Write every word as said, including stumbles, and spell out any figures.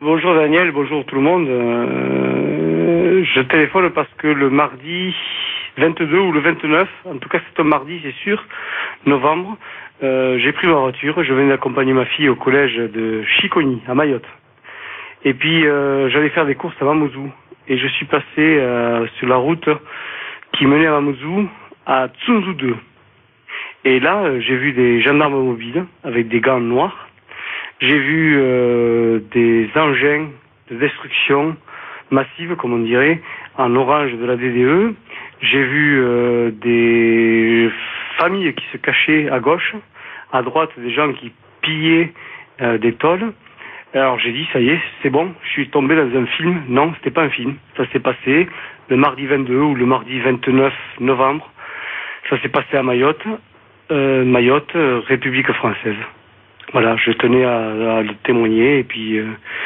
Bonjour Daniel, bonjour tout le monde. Euh, je téléphone parce que le mardi vingt-deux ou le vingt-neuf, en tout cas c'est un mardi c'est sûr, novembre, euh, j'ai pris ma voiture, je venais d'accompagner ma fille au collège de Chiconi, à Mayotte. Et puis euh, j'allais faire des courses à Mamoudzou. Et je suis passé euh, sur la route qui menait à Mamoudzou, à Tsunzu deux. Et là, euh, j'ai vu des gendarmes mobiles avec des gants noirs. J'ai vu euh, des engins de destruction massive, comme on dirait, en orange de la D D E. J'ai vu euh, des familles qui se cachaient à gauche, à droite des gens qui pillaient euh, des tôles. Alors j'ai dit, ça y est, c'est bon, je suis tombé dans un film. Non, c'était pas un film. Ça s'est passé le mardi vingt-deux ou le mardi vingt-neuf novembre. Ça s'est passé à Mayotte, euh, Mayotte, euh, République française. Voilà, je tenais à, à le témoigner et puis euh,